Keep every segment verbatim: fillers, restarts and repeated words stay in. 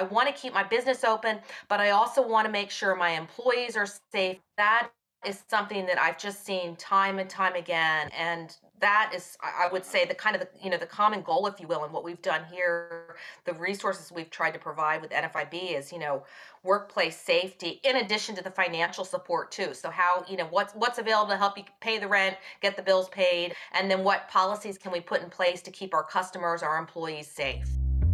I want to keep my business open, but I also want to make sure my employees are safe. That is something that I've just seen time and time again. And that is, I would say, the kind of the, you know, the common goal, if you will, and what we've done here, the resources we've tried to provide with N F I B is, you know, workplace safety, in addition to the financial support too. So how, you know, what's what's available to help you pay the rent, get the bills paid, and then what policies can we put in place to keep our customers, our employees safe?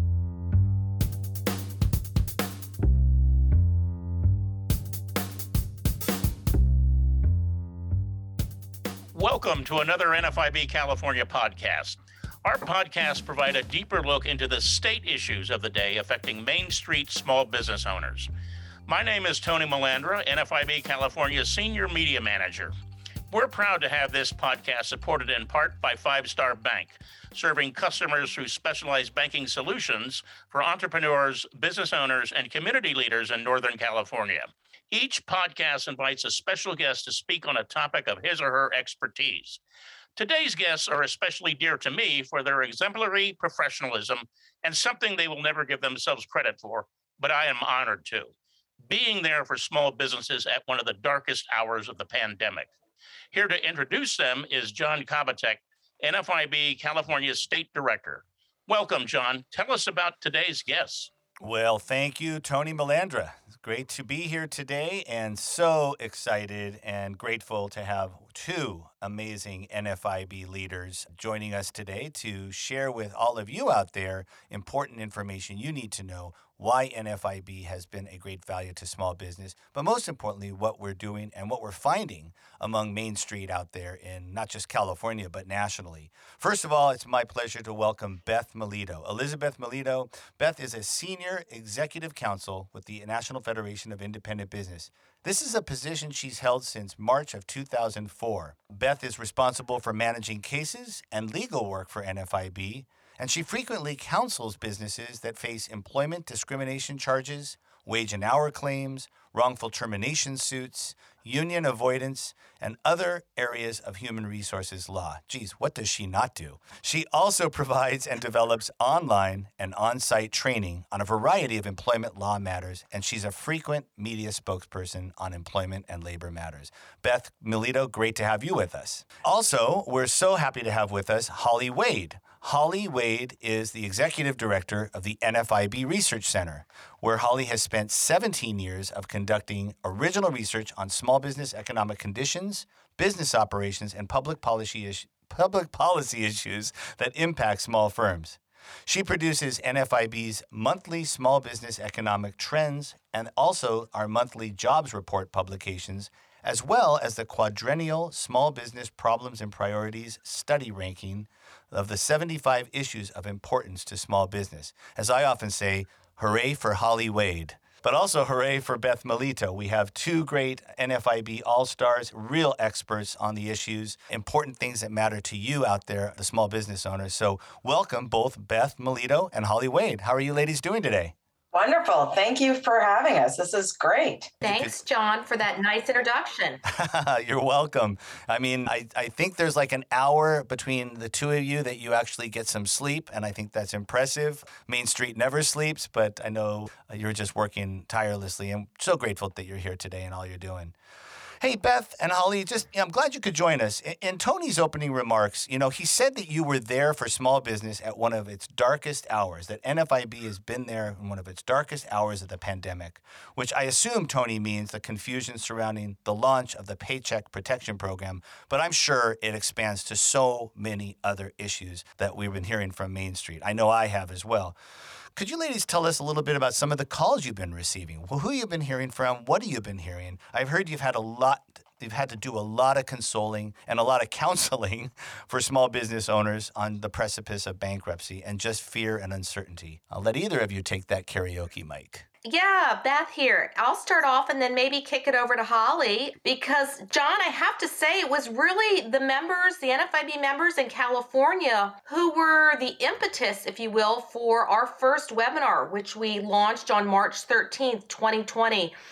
Welcome to another N F I B California podcast. Our podcasts provide a deeper look into the state issues of the day affecting Main Street small business owners. My name is Tony Melandra, N F I B California's Senior Media Manager. We're proud to have this podcast supported in part by Five Star Bank, serving customers through specialized banking solutions for entrepreneurs, business owners, and community leaders in Northern California. Each podcast invites a special guest to speak on a topic of his or her expertise. Today's guests are especially dear to me for their exemplary professionalism and something they will never give themselves credit for, but I am honored to. Being there for small businesses at one of the darkest hours of the pandemic. Here to introduce them is John Kovatek, N F I B California State Director. Welcome, John. Tell us about today's guests. Well, thank you, Tony Melandra. It's great to be here today and so excited and grateful to have two amazing N F I B leaders joining us today to share with all of you out there important information you need to know why N F I B has been a great value to small business, but most importantly, what we're doing and what we're finding among Main Street out there in not just California, but nationally. First of all, it's my pleasure to welcome Beth Melito. Elizabeth Melito. Beth is a senior executive counsel with the National Federation of Independent Business. This is a position she's held since March of two thousand four. Beth is responsible for managing cases and legal work for N F I B, and she frequently counsels businesses that face employment discrimination charges, wage and hour claims, wrongful termination suits, union avoidance, and other areas of human resources law. Geez, what does she not do? She also provides and develops online and on-site training on a variety of employment law matters, and she's a frequent media spokesperson on employment and labor matters. Beth Melito, great to have you with us. Also, we're so happy to have with us Holly Wade. Holly Wade is the executive director of the N F I B Research Center, where Holly has spent seventeen years of conducting original research on small business economic conditions, business operations, and public policy, is- public policy issues that impact small firms. She produces N F I B's monthly small business economic trends and also our monthly jobs report publications, as well as the quadrennial Small Business Problems and Priorities Study Ranking of the seventy-five issues of importance to small business. As I often say, hooray for Holly Wade. But also hooray for Beth Melito. We have two great N F I B All-Stars, real experts on the issues, important things that matter to you out there, the small business owners. So welcome both Beth Melito and Holly Wade. How are you ladies doing today? Wonderful. Thank you for having us. This is great. Thanks, John, for that nice introduction. You're welcome. I mean, I, I think there's like an hour between the two of you that you actually get some sleep, and I think that's impressive. Main Street never sleeps, but I know you're just working tirelessly. I'm so grateful that you're here today and all you're doing. Hey, Beth and Holly, just you know, I'm glad you could join us. In, in Tony's opening remarks, you know, he said that you were there for small business at one of its darkest hours, that N F I B has been there in one of its darkest hours of the pandemic, which I assume, Tony, means the confusion surrounding the launch of the Paycheck Protection Program, but I'm sure it expands to so many other issues that we've been hearing from Main Street. I know I have as well. Could you ladies tell us a little bit about some of the calls you've been receiving? Well, who you've been hearing from? What have you been hearing? I've heard you've had a lot, you've had to do a lot of consoling and a lot of counseling for small business owners on the precipice of bankruptcy and just fear and uncertainty. I'll let either of you take that karaoke mic. Yeah, Beth here. I'll start off and then maybe kick it over to Holly because, John, I have to say it was really the members, the N F I B members in California who were the impetus, if you will, for our first webinar, which we launched on March thirteenth, twenty twenty.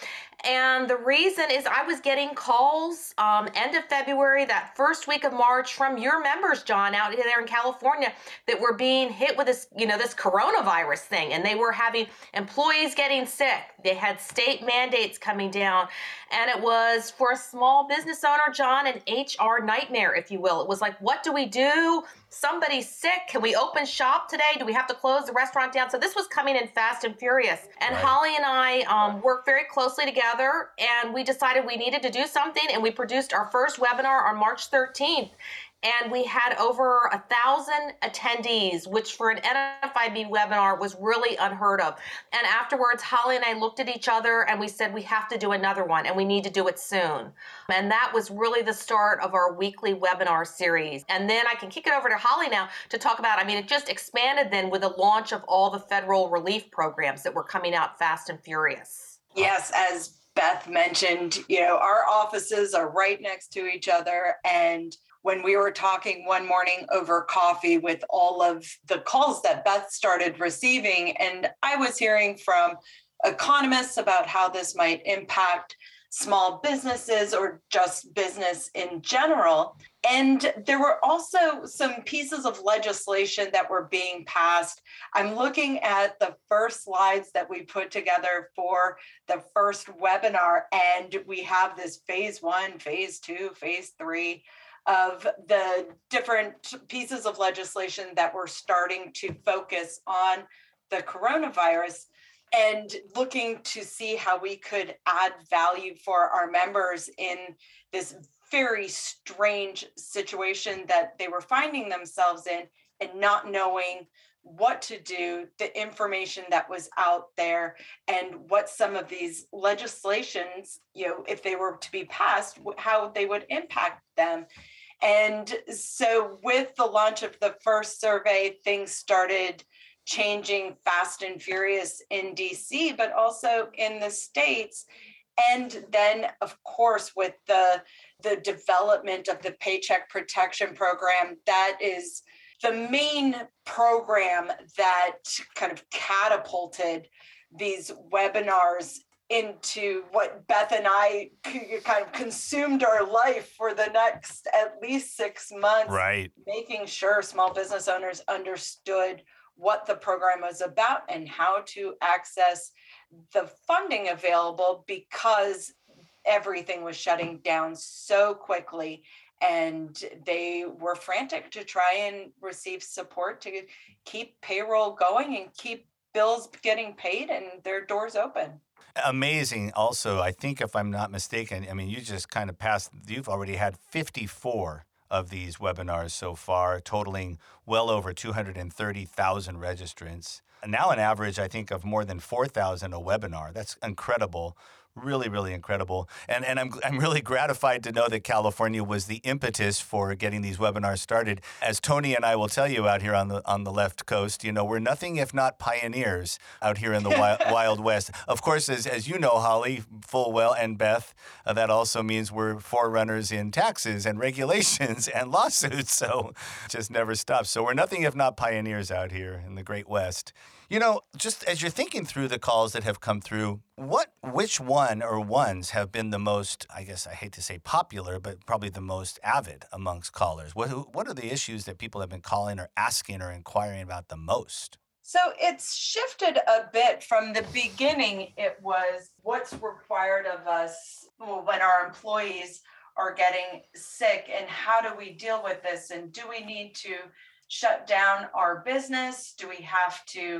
And the reason is I was getting calls um, end of February, that first week of March, from your members, John, out there in California, that were being hit with this, you know, this coronavirus thing. And they were having employees getting sick. They had state mandates coming down. And it was, for a small business owner, John, an H R nightmare, if you will. It was like, what do we do? Somebody's sick. Can we open shop today? Do we have to close the restaurant down? So this was coming in fast and furious. And Right. Holly and I um, worked very closely together, and we decided we needed to do something. And we produced our first webinar on March thirteenth. And we had over a thousand attendees, which for an N F I B webinar was really unheard of. And afterwards, Holly and I looked at each other and we said, we have to do another one and we need to do it soon. And that was really the start of our weekly webinar series. And then I can kick it over to Holly now to talk about, I mean, it just expanded then with the launch of all the federal relief programs that were coming out fast and furious. Yes, as Beth mentioned, you know, our offices are right next to each other. And when we were talking one morning over coffee with all of the calls that Beth started receiving, and I was hearing from economists about how this might impact small businesses or just business in general. And there were also some pieces of legislation that were being passed. I'm looking at the first slides that we put together for the first webinar, and we have this phase one, phase two, phase three of the different pieces of legislation that were starting to focus on the coronavirus and looking to see how we could add value for our members in this very strange situation that they were finding themselves in and not knowing what to do, the information that was out there, and what some of these legislations, you know, if they were to be passed, how they would impact them. And so with the launch of the first survey, things started changing fast and furious in D C, but also in the States. And then, of course, with the, the development of the Paycheck Protection Program, that is the main program that kind of catapulted these webinars into what Beth and I kind of consumed our life for the next at least six months, Right. making sure small business owners understood what the program was about and how to access the funding available, because everything was shutting down so quickly and they were frantic to try and receive support to keep payroll going and keep bills getting paid and their doors open. Amazing. Also, I think if I'm not mistaken, I mean, you just kind of passed, you've already had fifty-four of these webinars so far, totaling well over two hundred thirty thousand registrants. And now an average, I think, of more than four thousand a webinar. That's incredible. Really, really incredible. And and I'm I'm really gratified to know that California was the impetus for getting these webinars started. As Tony and I will tell you out here on the on the left coast, you know, we're nothing if not pioneers out here in the wild, wild West. Of course, as as you know, Holly, full well, and Beth, uh, that also means we're forerunners in taxes and regulations and lawsuits. So it just never stops. So we're nothing if not pioneers out here in the Great West. You know, just as you're thinking through the calls that have come through, what, which one or ones have been the most, I guess I hate to say popular, but probably the most avid amongst callers? What, what are the issues that people have been calling or asking or inquiring about the most? So it's shifted a bit. From the beginning. It was what's required of us when our employees are getting sick, and how do we deal with this? And do we need to shut down our business? Do we have to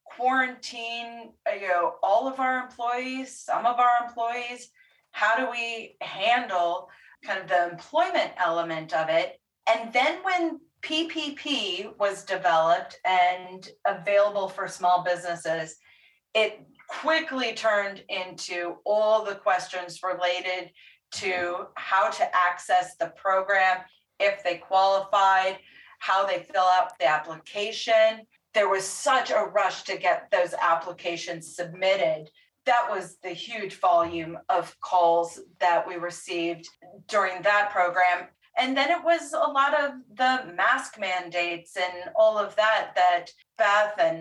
quarantine, you know, all of our employees, some of our employees? How do we handle kind of the employment element of it? And then when P P P was developed and available for small businesses, it quickly turned into all the questions related to how to access the program, if they qualified, how they fill out the application. There was such a rush to get those applications submitted. That was the huge volume of calls that we received during that program. And then it was a lot of the mask mandates and all of that that Beth and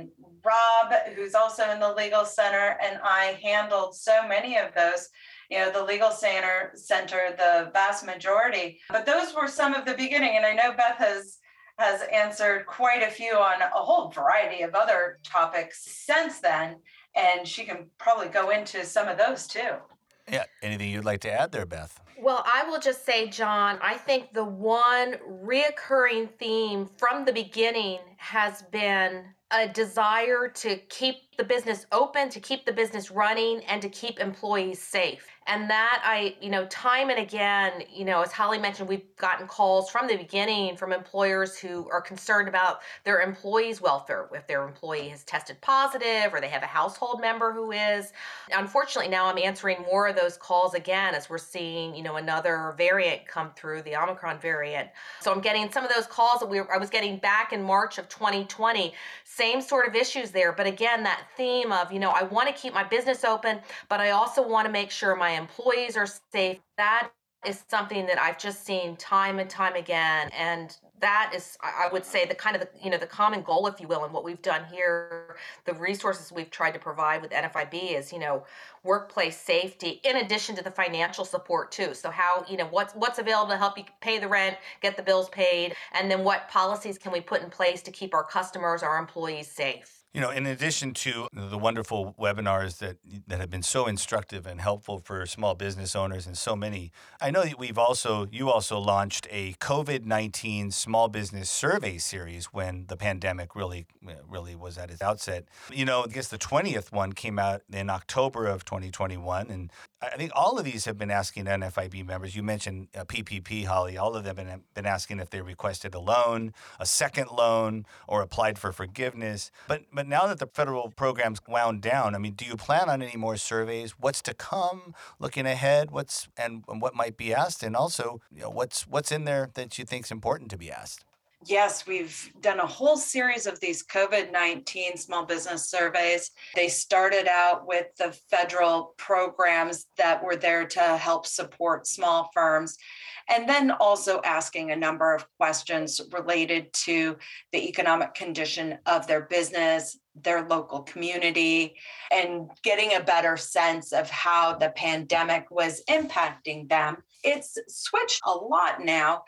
Rob, who's also in the Legal Center, and I handled so many of those. You know, the Legal Center, Center, the vast majority. But those were some of the beginning. And I know Beth has has answered quite a few on a whole variety of other topics since then. And she can probably go into some of those too. Yeah. Anything you'd like to add there, Beth? Well, I will just say, John, I think the one reoccurring theme from the beginning has been a desire to keep the business open, to keep the business running, and to keep employees safe. And that I, you know, time and again, you know, as Holly mentioned, we've gotten calls from the beginning from employers who are concerned about their employees' welfare. If their employee has tested positive or they have a household member who is. Unfortunately, now I'm answering more of those calls again as we're seeing, you know, another variant come through, the Omicron variant. So I'm getting some of those calls that we were, I was getting back in March of twenty twenty. Same sort of issues there. But again, that theme of, you know, I want to keep my business open, but I also want to make sure my employees are safe. That is something that I've just seen time and time again. And that is, I would say, the kind of, the, you know, the common goal, if you will, and what we've done here, the resources we've tried to provide with N F I B is, you know, workplace safety, in addition to the financial support too. So how, you know, what's, what's available to help you pay the rent, get the bills paid, and then what policies can we put in place to keep our customers, our employees safe? You know, in addition to the wonderful webinars that that have been so instructive and helpful for small business owners and so many, I know that we've also, you also launched a COVID nineteen small business survey series when the pandemic really, really was at its outset. You know, I guess the twentieth one came out in October of twenty twenty-one. And I think all of these have been asking N F I B members. You mentioned uh, P P P, Holly. All of them have been, been asking if they requested a loan, a second loan, or applied for forgiveness. But but now that the federal program's wound down, I mean, do you plan on any more surveys? What's to come? Looking ahead, what's and, and what might be asked, and also, you know, what's what's in there that you think is important to be asked? Yes, we've done a whole series of these COVID nineteen small business surveys. They started out with the federal programs that were there to help support small firms, and then also asking a number of questions related to the economic condition of their business, their local community, and getting a better sense of how the pandemic was impacting them. It's switched a lot now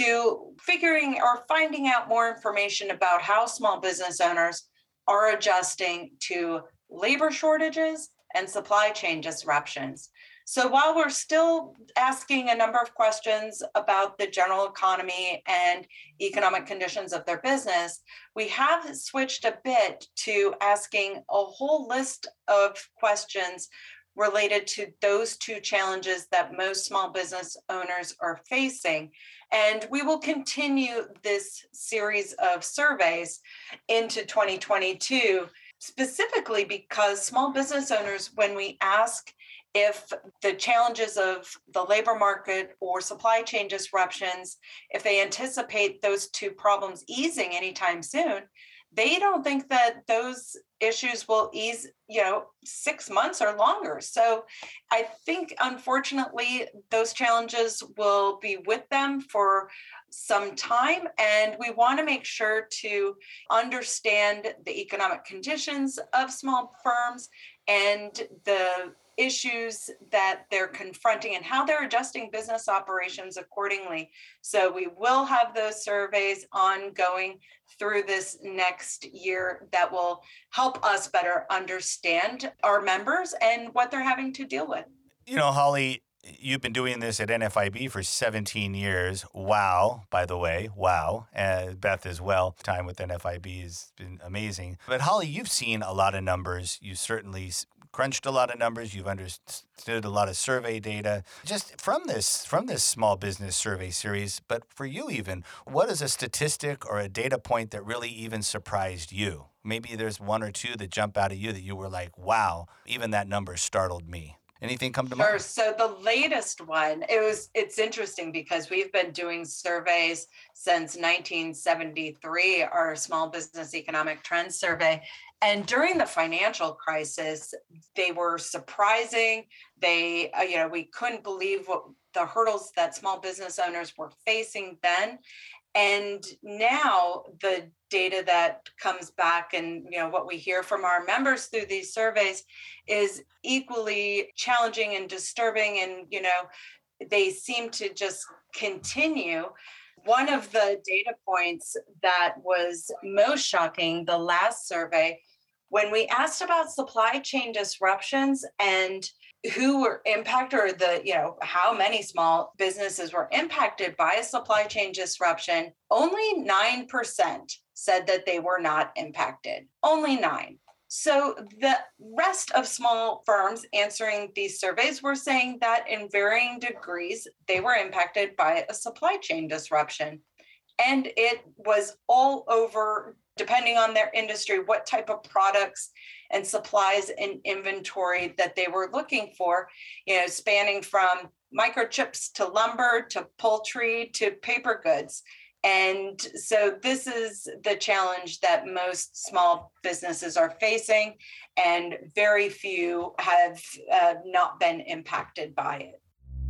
to figuring or finding out more information about how small business owners are adjusting to labor shortages and supply chain disruptions. So while we're still asking a number of questions about the general economy and economic conditions of their business, we have switched a bit to asking a whole list of questions related to those two challenges that most small business owners are facing. And we will continue this series of surveys into twenty twenty-two, specifically because small business owners, when we ask if the challenges of the labor market or supply chain disruptions, if they anticipate those two problems easing anytime soon, they don't think that those issues will ease, you know, six months or longer. So I think, unfortunately, those challenges will be with them for some time. And we want to make sure to understand the economic conditions of small firms and the issues that they're confronting and how they're adjusting business operations accordingly. So we will have those surveys ongoing through this next year that will help us better understand our members and what they're having to deal with. You know, Holly, you've been doing this at N F I B for seventeen years. Wow, by the way, wow. And Beth as well. Time with N F I B has been amazing. But Holly, you've seen a lot of numbers. You certainly crunched a lot of numbers. You've understood a lot of survey data. Just from this, from this small business survey series, but for you even, what is a statistic or a data point that really even surprised you? Maybe there's one or two that jump out at you that you were like, wow, even that number startled me. Anything come to mind? Sure. So the latest one, it was, it's interesting because we've been doing surveys since nineteen seventy-three, our Small Business Economic Trends Survey. And during the financial crisis, they were surprising. They, uh, you know, we couldn't believe what the hurdles that small business owners were facing then. And now the data that comes back and, you know, what we hear from our members through these surveys is equally challenging and disturbing. And, you know, they seem to just continue. One of the data points that was most shocking, the last survey, when we asked about supply chain disruptions and who were impacted, or the, you know, how many small businesses were impacted by a supply chain disruption, only nine percent said that they were not impacted. Only nine. So the rest of small firms answering these surveys were saying that in varying degrees, they were impacted by a supply chain disruption. And it was all over, depending on their industry, what type of products and supplies and inventory that they were looking for, you know, spanning from microchips to lumber to poultry to paper goods. And so this is the challenge that most small businesses are facing, and very few have uh, not been impacted by it.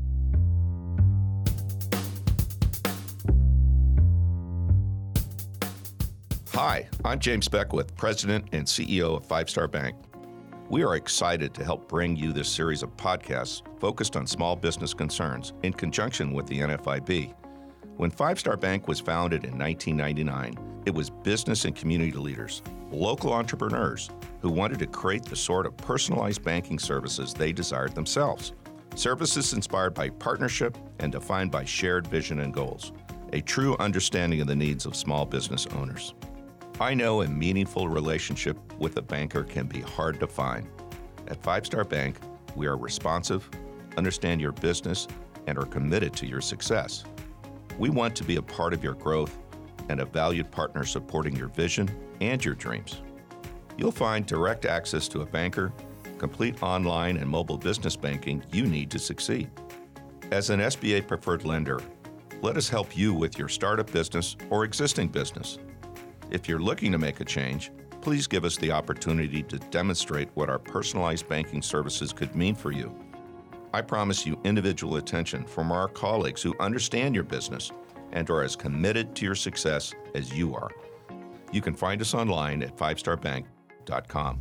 Hi, I'm James Beckwith, President and C E O of Five Star Bank. We are excited to help bring you this series of podcasts focused on small business concerns in conjunction with the N F I B. When Five Star Bank was founded in nineteen ninety-nine, it was business and community leaders, local entrepreneurs who wanted to create the sort of personalized banking services they desired themselves. Services inspired by partnership and defined by shared vision and goals, a true understanding of the needs of small business owners. I know a meaningful relationship with a banker can be hard to find. At Five Star Bank, we are responsive, understand your business, and are committed to your success. We want to be a part of your growth and a valued partner supporting your vision and your dreams. You'll find direct access to a banker, complete online and mobile business banking you need to succeed. As an S B A preferred lender, let us help you with your startup business or existing business. If you're looking to make a change, please give us the opportunity to demonstrate what our personalized banking services could mean for you. I promise you individual attention from our colleagues who understand your business and are as committed to your success as you are. You can find us online at five star bank dot com.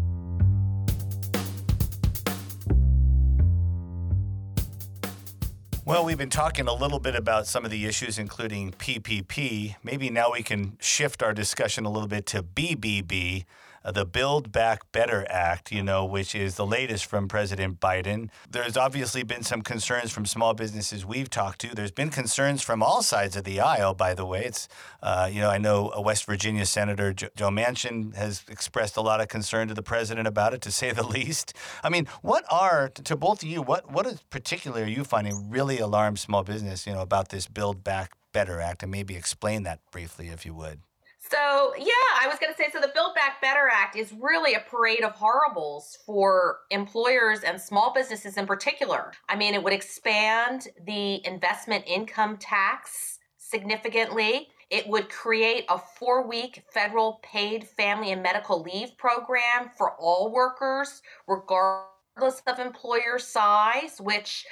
Well, we've been talking a little bit about some of the issues, including P P P. Maybe now we can shift our discussion a little bit to B B B, uh, the Build Back Better Act, you know, which is the latest from President Biden. There's obviously been some concerns from small businesses we've talked to. There's been concerns from all sides of the aisle, by the way. It's, uh, you know, I know a West Virginia Senator, Joe, Joe Manchin, has expressed a lot of concern to the president about it, to say the least. I mean, what are, to both of you, what what is particularly are you finding really alarms small business, you know, about this Build Back Better Act? And maybe explain that briefly, if you would. So, yeah, I was going to say, so the Build Back Better Act is really a parade of horribles for employers and small businesses in particular. I mean, it would expand the investment income tax significantly. It would create a four-week federal paid family and medical leave program for all workers, regardless of employer size, which,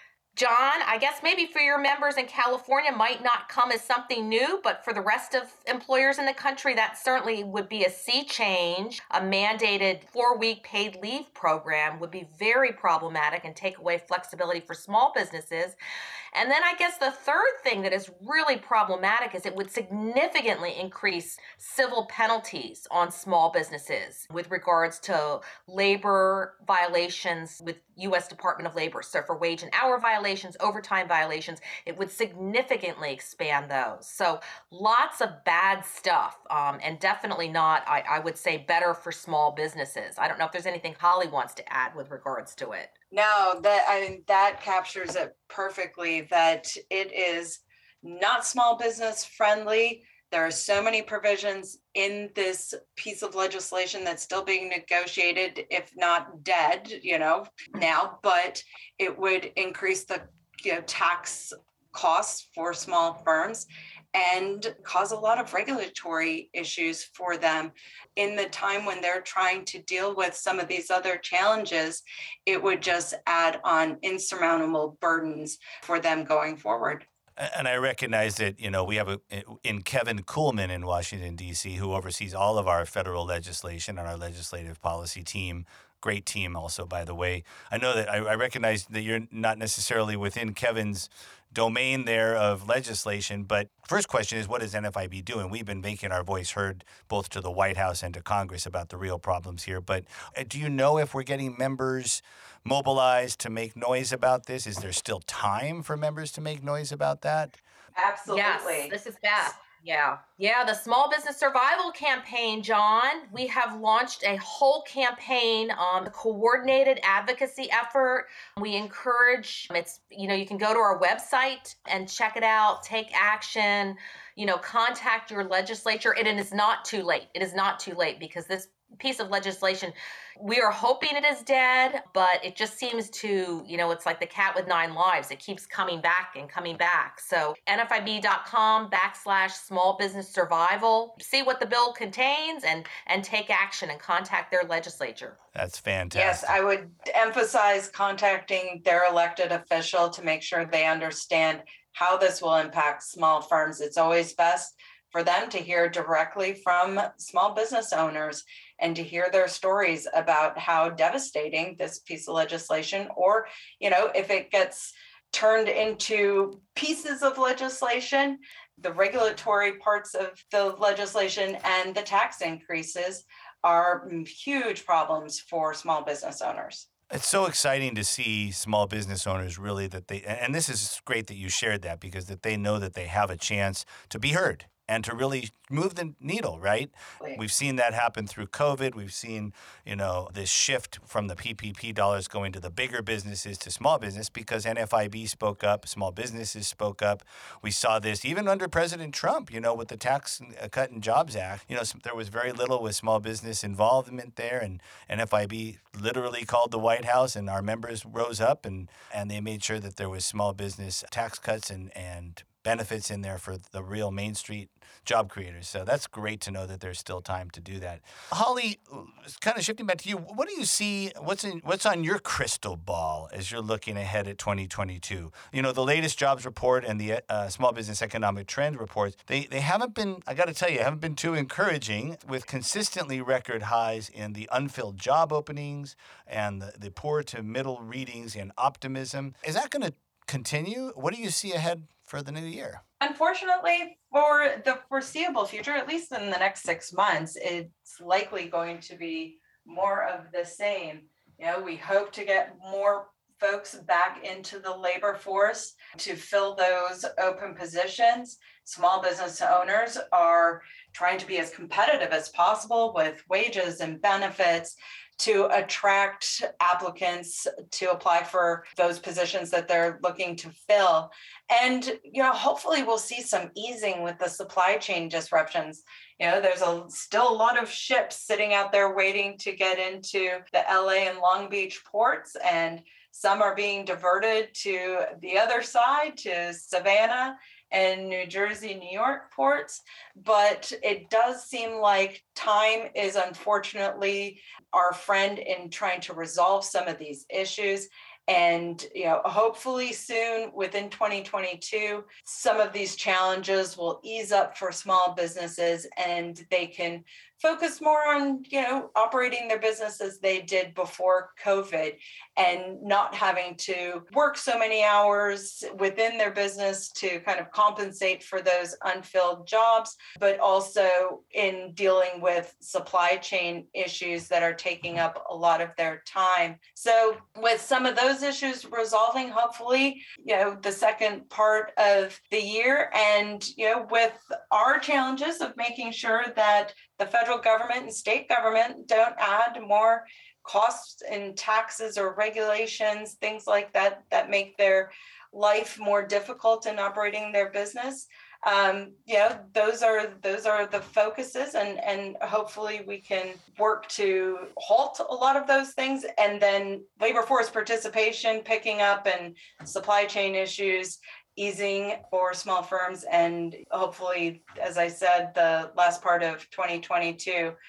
John, I guess maybe for your members in California might not come as something new, but for the rest of employers in the country, that certainly would be a sea change. A mandated four-week paid leave program would be very problematic and take away flexibility for small businesses. And then I guess the third thing that is really problematic is it would significantly increase civil penalties on small businesses with regards to labor violations with U S Department of Labor. So for wage and hour violations, overtime violations, it would significantly expand those. So lots of bad stuff, um, and definitely not, I, I would say, better for small businesses. I don't know if there's anything Holly wants to add with regards to it. No, that I mean that captures it perfectly, that it is not small business friendly. There are so many provisions in this piece of legislation that's still being negotiated, if not dead, you know, now, but it would increase the, you know, tax costs for small firms and cause a lot of regulatory issues for them. In the time when they're trying to deal with some of these other challenges, it would just add on insurmountable burdens for them going forward. And I recognize that, you know, we have a, in Kevin Kuhlman in Washington, D C, who oversees all of our federal legislation on our legislative policy team. Great team also, by the way. I know that I, I recognize that you're not necessarily within Kevin's domain there of legislation, but first question is, what is N F I B doing? We've been making our voice heard both to the White House and to Congress about the real problems here. But do you know if we're getting members mobilized to make noise about this? Is there still time for members to make noise about that? Absolutely. Yes, this is Beth. Yeah. Yeah. The Small Business Survival Campaign, John, we have launched a whole campaign on the coordinated advocacy effort. We encourage, it's, you know, you can go to our website and check it out, take action, you know, contact your legislature. And it is not too late. It is not too late because this piece of legislation, we are hoping it is dead, but it just seems to, you know, it's like the cat with nine lives. It keeps coming back and coming back. So nfib.com backslash small business survival. See what the bill contains and and take action and contact their legislature. That's fantastic. Yes, I would emphasize contacting their elected official to make sure they understand how this will impact small firms. It's always best for them to hear directly from small business owners and to hear their stories about how devastating this piece of legislation, or, you know, if it gets turned into pieces of legislation, the regulatory parts of the legislation and the tax increases are huge problems for small business owners. It's so exciting to see small business owners really that they, and this is great that you shared that, because that they know that they have a chance to be heard and to really move the needle, right? Right. We've seen that happen through COVID. We've seen, you know, this shift from the P P P dollars going to the bigger businesses to small business because N F I B spoke up, small businesses spoke up. We saw this even under President Trump, you know, with the Tax Cut and Jobs Act. You know, there was very little with small business involvement there, and N F I B literally called the White House, and our members rose up and, and they made sure that there was small business tax cuts and, and benefits in there for the real Main Street job creators. So that's great to know that there's still time to do that. Holly, kind of shifting back to you, what do you see, what's in, what's on your crystal ball as you're looking ahead at twenty twenty-two? You know, the latest jobs report and the uh, small business economic trend reports, they, they haven't been, I got to tell you, haven't been too encouraging, with consistently record highs in the unfilled job openings and the, the poor to middle readings and optimism. Is that going to continue? What do you see ahead for the new year? Unfortunately, for the foreseeable future, at least in the next six months, it's likely going to be more of the same. You know, we hope to get more folks back into the labor force to fill those open positions. Small business owners are trying to be as competitive as possible with wages and benefits to attract applicants to apply for those positions that they're looking to fill. And, you know, hopefully we'll see some easing with the supply chain disruptions. You know, there's a still a lot of ships sitting out there waiting to get into the L A and Long Beach ports, and some are being diverted to the other side, to Savannah and New Jersey, New York ports. But it does seem like time is unfortunately our friend in trying to resolve some of these issues. And, you know, hopefully soon within twenty twenty-two, some of these challenges will ease up for small businesses and they can focus more on, you know, operating their business as they did before COVID and not having to work so many hours within their business to kind of compensate for those unfilled jobs, but also in dealing with supply chain issues that are taking up a lot of their time. So with some of those issues resolving, hopefully, you know, the second part of the year, and, you know, with our challenges of making sure that the federal government and state government don't add more costs and taxes or regulations, things like that, that make their life more difficult in operating their business. Um, you know, those are those are the focuses, and and hopefully we can work to halt a lot of those things, and then labor force participation picking up and supply chain issues easing for small firms, and hopefully, as I said, the last part of twenty twenty-two,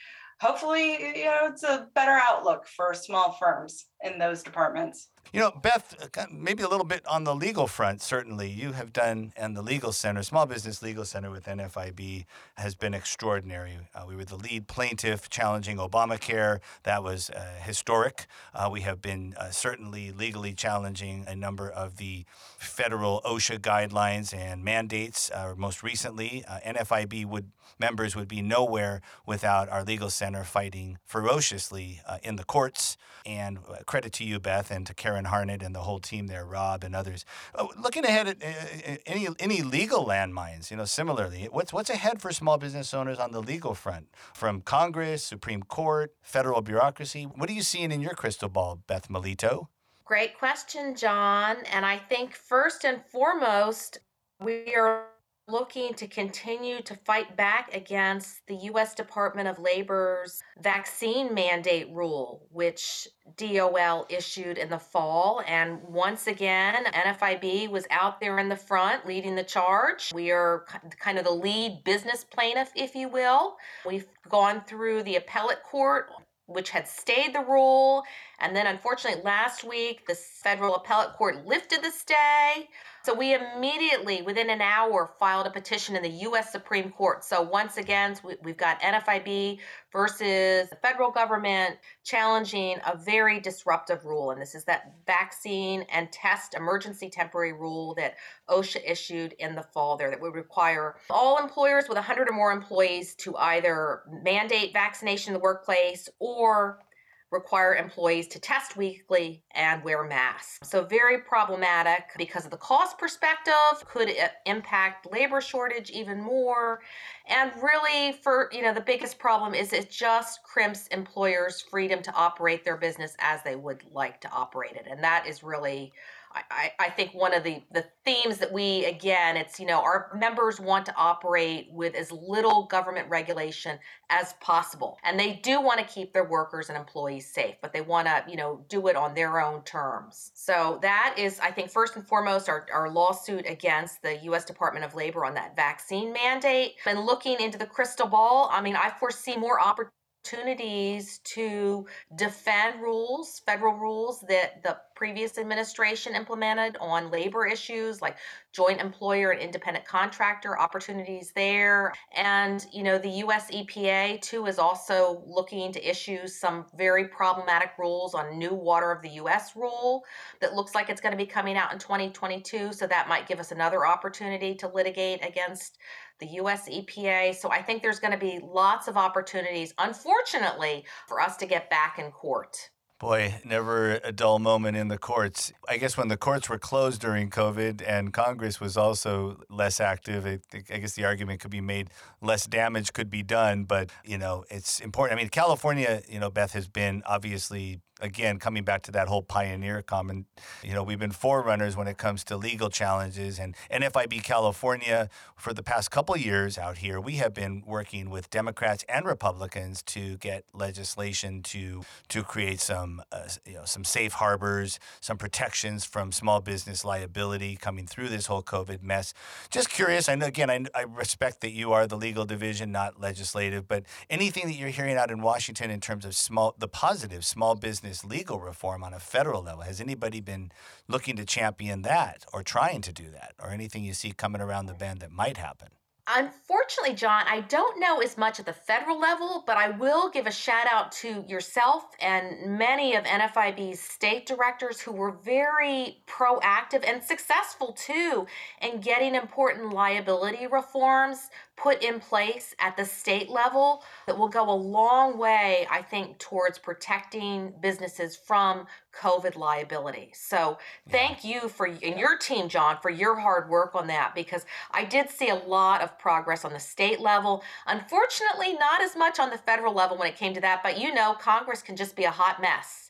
hopefully, you know, it's a better outlook for small firms in those departments. You know, Beth, maybe a little bit on the legal front, certainly. You have done, and the Legal Center, Small Business Legal Center with N F I B has been extraordinary. Uh, we were the lead plaintiff challenging Obamacare. That was uh, historic. Uh, we have been uh, certainly legally challenging a number of the federal OSHA guidelines and mandates. Uh, most recently, uh, N F I B would members would be nowhere without our Legal Center fighting ferociously uh, in the courts. And credit to you, Beth, and to Karen Harnett and the whole team there, Rob and others. Uh, looking ahead at uh, any any legal landmines, you know, similarly, what's what's ahead for small business owners on the legal front, from Congress, Supreme Court, federal bureaucracy? What are you seeing in your crystal ball, Beth Melito? Great question, John. And I think first and foremost, we are looking to continue to fight back against the U S Department of Labor's vaccine mandate rule, which D O L issued in the fall. And once again, N F I B was out there in the front leading the charge. We are kind of the lead business plaintiff, if you will. We've gone through the appellate court, which had stayed the rule. And then unfortunately last week, the federal appellate court lifted the stay. So we immediately, within an hour, filed a petition in the U S Supreme Court. So once again, we've got N F I B versus the federal government challenging a very disruptive rule. And this is that vaccine and test emergency temporary rule that OSHA issued in the fall there that would require all employers with one hundred or more employees to either mandate vaccination in the workplace or require employees to test weekly and wear masks. So very problematic because of the cost perspective, could it impact labor shortage even more. And really for, you know, the biggest problem is it just crimps employers' freedom to operate their business as they would like to operate it. And that is really, I, I think one of the, the themes that we, again, it's, you know, our members want to operate with as little government regulation as possible. And they do want to keep their workers and employees safe, but they want to, you know, do it on their own terms. So that is, I think, first and foremost, our, our lawsuit against the U S Department of Labor on that vaccine mandate. And looking into the crystal ball, I mean, I foresee more opportunities opportunities to defend rules, federal rules that the previous administration implemented on labor issues like joint employer and independent contractor opportunities there. And, you know, the U S E P A, too, is also looking to issue some very problematic rules on new water of the U S rule that looks like it's going to be coming out in twenty twenty-two. So that might give us another opportunity to litigate against the U S E P A. So I think there's going to be lots of opportunities, unfortunately, for us to get back in court. Boy, never a dull moment in the courts. I guess when the courts were closed during COVID and Congress was also less active, I, think, I guess the argument could be made less damage could be done. But, you know, it's important. I mean, California, you know, Beth, has been obviously, again, coming back to that whole pioneer comment, you know, we've been forerunners when it comes to legal challenges. And N F I B California, for the past couple of years out here, we have been working with Democrats and Republicans to get legislation to to create some, uh, you know, some safe harbors, some protections from small business liability coming through this whole COVID mess. Just curious, I know, again, I, I respect that you are the legal division, not legislative, but anything that you're hearing out in Washington in terms of small, the positive small business legal reform on a federal level, has anybody been looking to champion that or trying to do that, or anything you see coming around the bend that might happen? Unfortunately, John, I don't know as much at the federal level, but I will give a shout out to yourself and many of N F I B's state directors who were very proactive and successful too in getting important liability reforms put in place at the state level that will go a long way, I think, towards protecting businesses from COVID liability. So thank you for, and your team, John, for your hard work on that, because I did see a lot of progress on the state level. Unfortunately, not as much on the federal level when it came to that, but you know, Congress can just be a hot mess.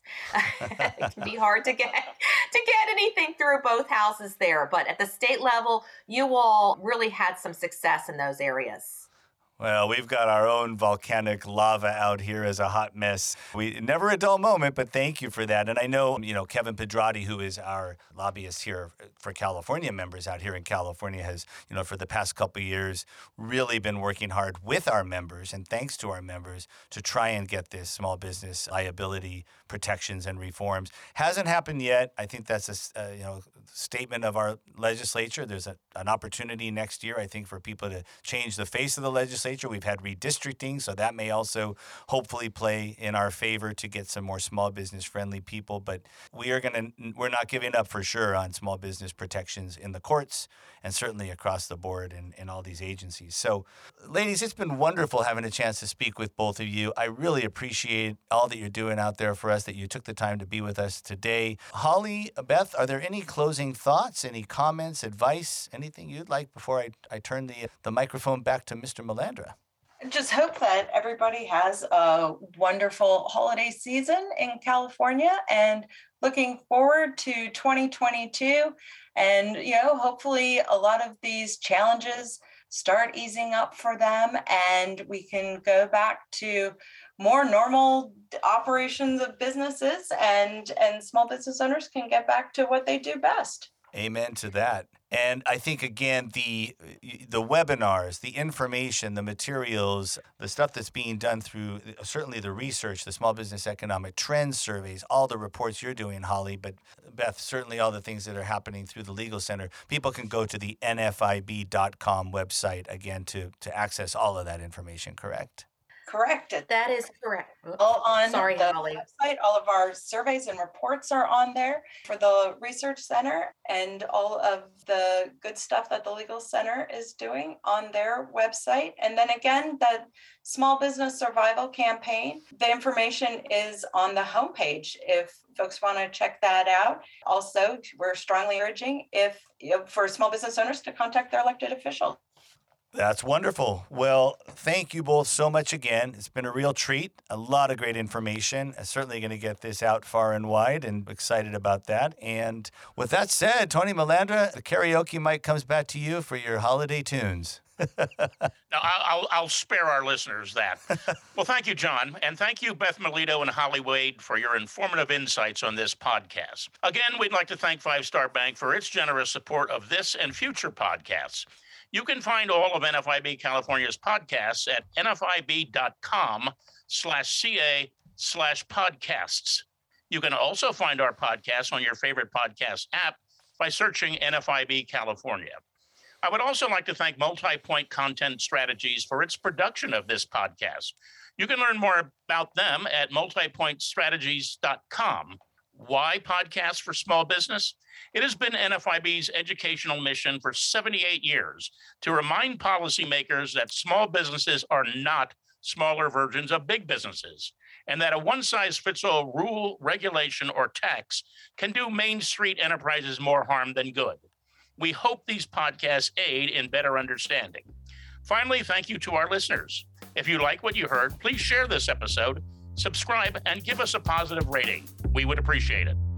It can be hard to get to get anything through both houses there. But at the state level, you all really had some success in those areas. Well, we've got our own volcanic lava out here as a hot mess. We never a dull moment, but thank you for that. And I know, you know, Kevin Pedrati, who is our lobbyist here for California members out here in California, has, you know, for the past couple of years, really been working hard with our members and thanks to our members to try and get this small business liability protections and reforms. Hasn't happened yet. I think that's a, uh, you know, statement of our legislature. There's a, an opportunity next year, I think, for people to change the face of the legislature. We've had redistricting, so that may also hopefully play in our favor to get some more small business friendly people. But we are going to, we're not giving up for sure on small business protections in the courts and certainly across the board in, in all these agencies. So, ladies, it's been wonderful having a chance to speak with both of you. I really appreciate all that you're doing out there for us, that you took the time to be with us today. Holly, Beth, are there any closing thoughts, any comments, advice, anything you'd like before I, I turn the, the microphone back to Mister Melandra? Just hope that everybody has a wonderful holiday season in California, and looking forward to twenty twenty-two. And, you know, hopefully a lot of these challenges start easing up for them and we can go back to more normal operations of businesses, and, and small business owners can get back to what they do best. Amen to that. And I think, again, the the webinars, the information, the materials, the stuff that's being done through certainly the research, the small business economic trends surveys, all the reports you're doing, Holly, but Beth, certainly all the things that are happening through the Legal Center. People can go to the N F I B dot com website, again, to, to access all of that information, correct? Correct. That is correct. All on Sorry, the Holly. website. All of our surveys and reports are on there for the Research Center, and all of the good stuff that the Legal Center is doing on their website. And then again, that Small Business Survival Campaign, the information is on the homepage if folks want to check that out. Also, we're strongly urging if, if for small business owners to contact their elected officials. That's wonderful. Well, thank you both so much again. It's been a real treat. A lot of great information. I'm certainly going to get this out far and wide, and excited about that. And with that said, Tony Melandra, the karaoke mic comes back to you for your holiday tunes. Now, I'll, I'll spare our listeners that. Well, thank you, John. And thank you, Beth Melito and Holly Wade, for your informative insights on this podcast. Again, we'd like to thank Five Star Bank for its generous support of this and future podcasts. You can find all of N F I B California's podcasts at nfib.com slash ca slash podcasts. You can also find our podcasts on your favorite podcast app by searching N F I B California. I would also like to thank Multipoint Content Strategies for its production of this podcast. You can learn more about them at multipoint strategies dot com. Why podcasts for small business? It has been N F I B's educational mission for seventy-eight years to remind policymakers that small businesses are not smaller versions of big businesses, and that a one-size-fits-all rule, regulation, or tax can do Main Street enterprises more harm than good. We hope these podcasts aid in better understanding. Finally, thank you to our listeners. If you like what you heard, please share this episode, subscribe, and give us a positive rating. We would appreciate it.